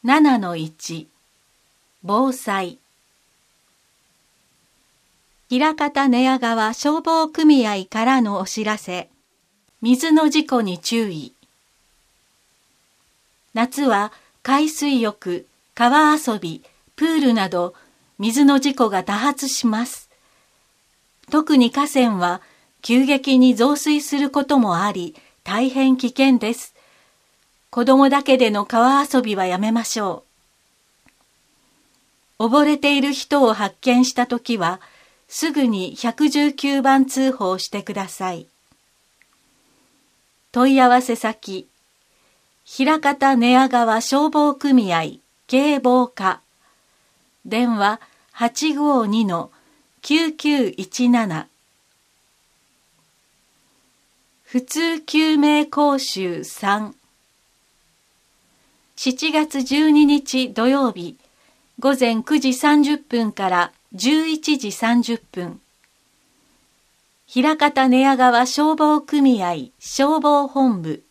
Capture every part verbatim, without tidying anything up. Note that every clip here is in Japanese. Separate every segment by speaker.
Speaker 1: ななのいち 防災。枚方寝屋川消防組合からのお知らせ。水の事故に注意。夏は海水浴、川遊び、プールなど水の事故が多発します。特に河川は急激に増水することもあり、大変危険です。子供だけでの川遊びはやめましょう。溺れている人を発見したときは、すぐにひゃくじゅうきゅうばん通報してください。問い合わせ先、枚方寝屋川消防組合警防課、電話 はちごにのきゅうきゅういちなな。普通救命講習さん。しちがつじゅうににち土曜日、午前くじさんじゅっぷんからじゅういちじさんじゅっぷん。枚方寝屋川消防組合消防本部。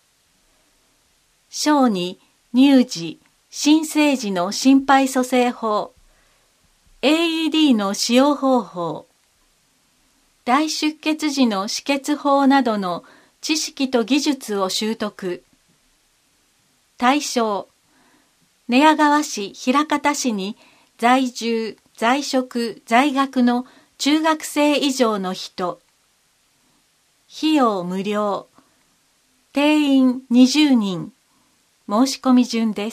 Speaker 1: 小児、乳児、新生児の心肺蘇生法、エーイーディー の使用方法、大出血時の止血法などの知識と技術を習得。対象、寝屋川市、枚方市に在住、在職、在学の中学生以上の人。費用無料。定員にじゅうにん。申し込み順です。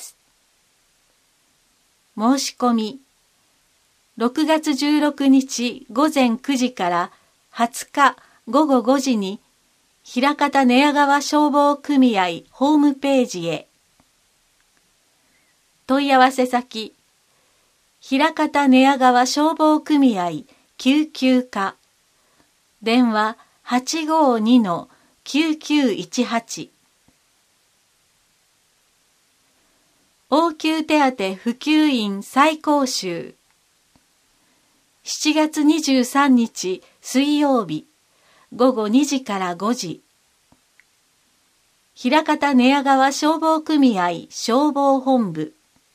Speaker 1: 申し込み。ろくがつじゅうろくにち午前くじからはつか午後ごじに枚方寝屋川消防組合ホームページへ。問い合わせ先、枚方寝屋川消防組合救急課、電話 はちごにのきゅうきゅういちはち。応急手当普及員再講習。しちがつにじゅうさんにち水曜日、午後にじからごじ。枚方寝屋川消防組合消防本部。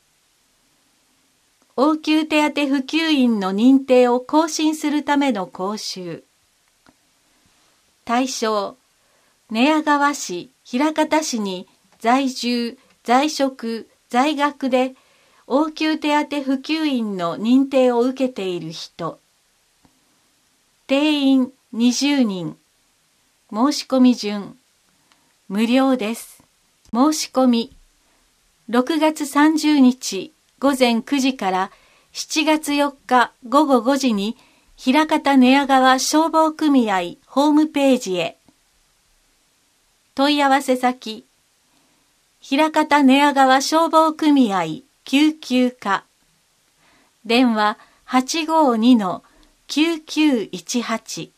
Speaker 1: 応急手当普及員の認定を更新するための講習。対象、寝屋川市、枚方市に在住、在職、在学で応急手当普及員の認定を受けている人。定員にじゅうにん。申し込み順。無料です。申し込み。ろくがつさんじゅうにち午前くじからしちがつよっか午後ごじに枚方寝屋川消防組合ホームページへ。問い合わせ先、枚方寝屋川消防組合救急課、電話 はちごにのきゅうきゅういちはち。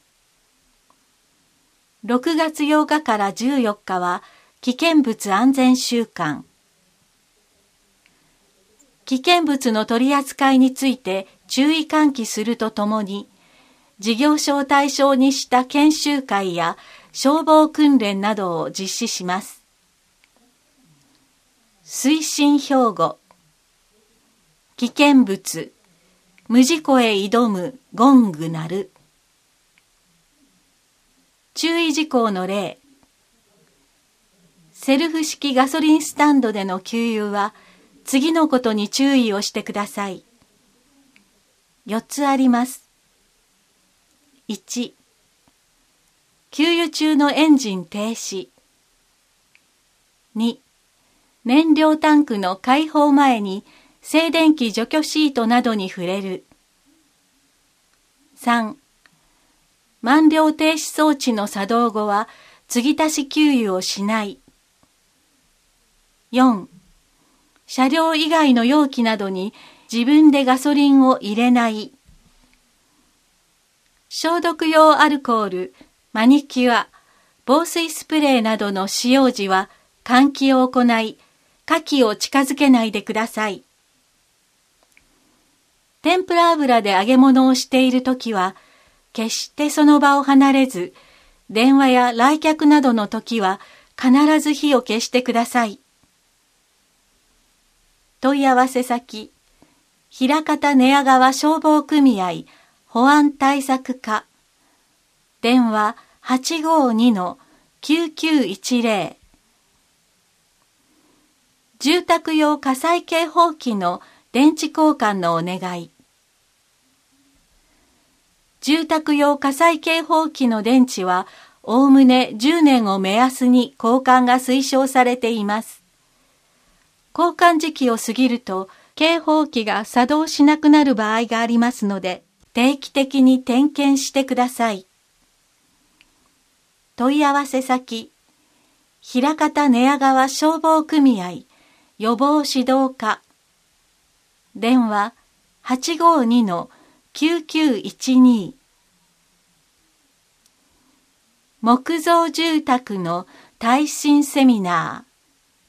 Speaker 1: ろくがつようかからじゅうよっかは危険物安全週間。危険物の取り扱いについて注意喚起するとともに、事業所を対象にした研修会や消防訓練などを実施します。推進標語。危険物。無事故へ挑むゴング鳴る。注意事項の例。セルフ式ガソリンスタンドでの給油は次のことに注意をしてください。よっつあります。いち、給油中のエンジン停止。に、燃料タンクの開放前に静電気除去シートなどに触れる。さん、満了停止装置の作動後は継ぎ足し給油をしない。よん、車両以外の容器などに自分でガソリンを入れない。消毒用アルコール、マニキュア、防水スプレーなどの使用時は換気を行い、火器を近づけないでください。天ぷら油で揚げ物をしているときは、決してその場を離れず、電話や来客などのときは必ず火を消してください。 問い合わせ先、枚方寝屋川消防組合保安対策課、電話 はちごにのきゅうきゅういちゼロ、住宅用火災警報器の電池交換のお願い。住宅用火災警報器の電池は、おおむねじゅうねんを目安に交換が推奨されています。交換時期を過ぎると、警報器が作動しなくなる場合がありますので、定期的に点検してください。問い合わせ先、枚方寝屋川消防組合予防指導課、電話 はちごにのきゅうきゅういちに、木造住宅の耐震セミナー。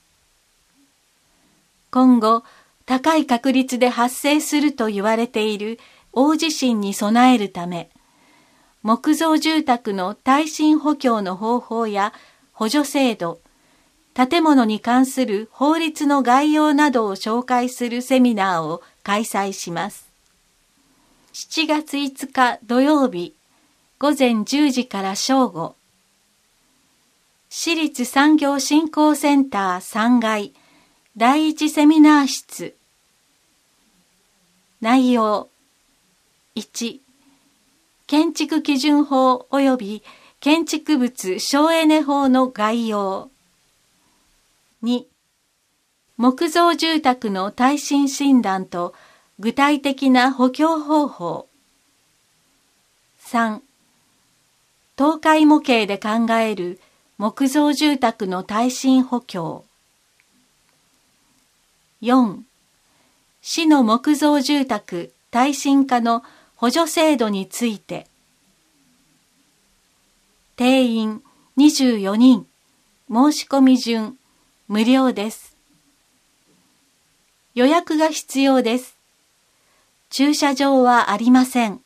Speaker 1: 今後、高い確率で発生すると言われている大地震に備えるため、木造住宅の耐震補強の方法や補助制度、建物に関する法律の概要などを紹介するセミナーを開催します。しちがついつか土曜日、ごぜんじゅうじから正午、市立産業振興センターさんがいだいいちセミナー室。内容いち、建築基準法及び建築物省エネ法の概要。に、木造住宅の耐震診断と具体的な補強方法。さん、倒壊模型で考える木造住宅の耐震補強。よん、市の木造住宅耐震化の補助制度について。定員にじゅうよにん、申し込み順無料です。予約が必要です。駐車場はありません。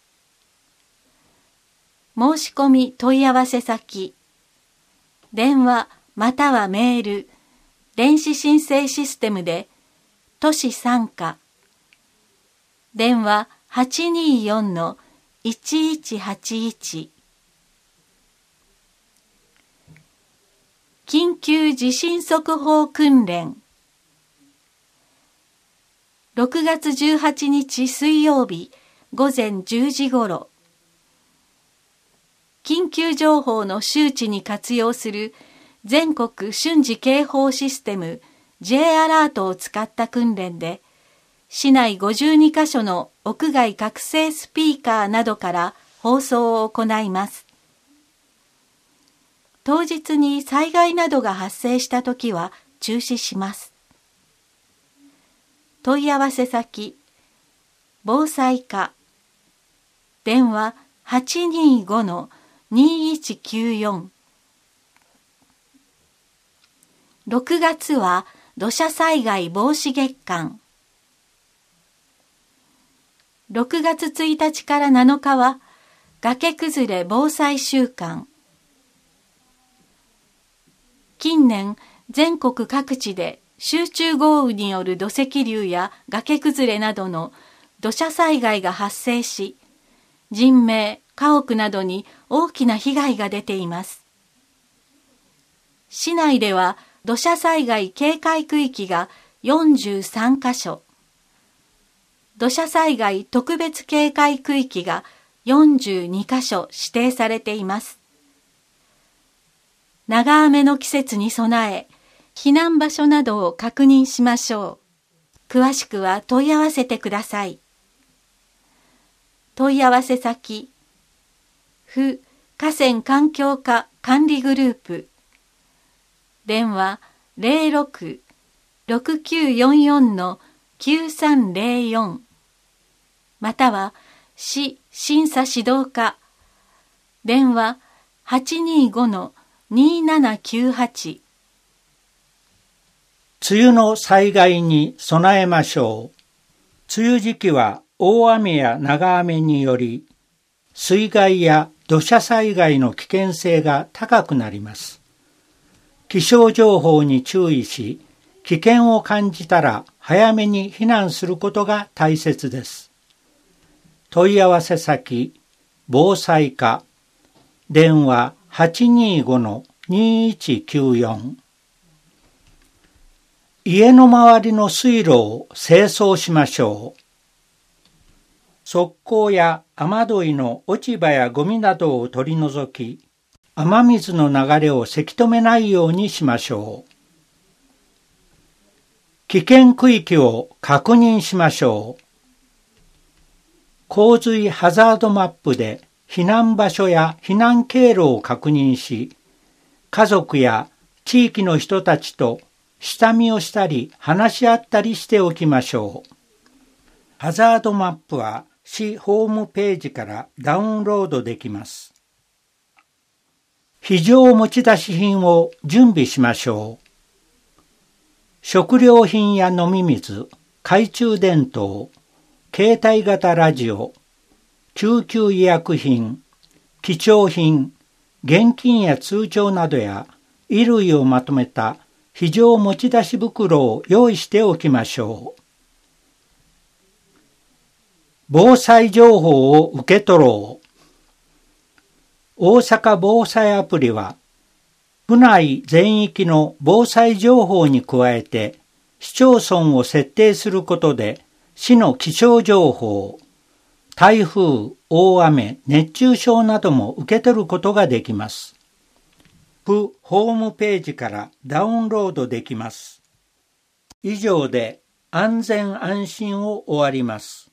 Speaker 1: 申し込み問い合わせ先、電話またはメール、電子申請システムで、都市参加、電話 はちにーよんのいちいちはちいち、緊急地震速報訓練。ろくがつじゅうはちにち水曜日ごぜんじゅうじ頃、緊急情報の周知に活用する全国瞬時警報システム J アラートを使った訓練で、市内ごじゅうにかしょの屋外覚醒スピーカーなどから放送を行います。当日に災害などが発生したときは中止します。問い合わせ先、防災課、電話 はちにーごのにいちきゅうよん。ろくがつは土砂災害防止月間。ろくがつついたちからなのかは崖崩れ防災週間。近年、全国各地で集中豪雨による土石流や崖崩れなどの土砂災害が発生し、人命、家屋などに大きな被害が出ています。市内では土砂災害警戒区域がよんじゅうさんかしょ、土砂災害特別警戒区域がよんじゅうにかしょ指定されています。長雨の季節に備え、避難場所などを確認しましょう。詳しくは問い合わせてください。問い合わせ先、府河川環境課管理グループ、電話 ゼロろく ろくきゅうよんよんのきゅうさんゼロよん、または市審査指導課、電話 はちにーごのにーななきゅうはち。
Speaker 2: 梅雨の災害に備えましょう。梅雨時期は大雨や長雨により、水害や土砂災害の危険性が高くなります。気象情報に注意し、 危険を感じたら早めに避難することが大切です。問い合わせ先、防災課、電話 はちにーごのにいちきゅうよん。家の周りの水路を清掃しましょう。側溝や雨どいの落ち葉やゴミなどを取り除き、雨水の流れをせき止めないようにしましょう。危険区域を確認しましょう。洪水ハザードマップで避難場所や避難経路を確認し、家族や地域の人たちと下見をしたり話し合ったりしておきましょう。ハザードマップは市ホームページからダウンロードできます。非常持ち出し品を準備しましょう。食料品や飲み水、懐中電灯、携帯型ラジオ、救急医薬品、貴重品、現金や通帳などや衣類をまとめた非常持ち出し袋を用意しておきましょう。防災情報を受け取ろう。大阪防災アプリは、府内全域の防災情報に加えて、市町村を設定することで、市の気象情報、台風、大雨、熱中症なども受け取ることができます。府ホームページからダウンロードできます。以上で安全安心を終わります。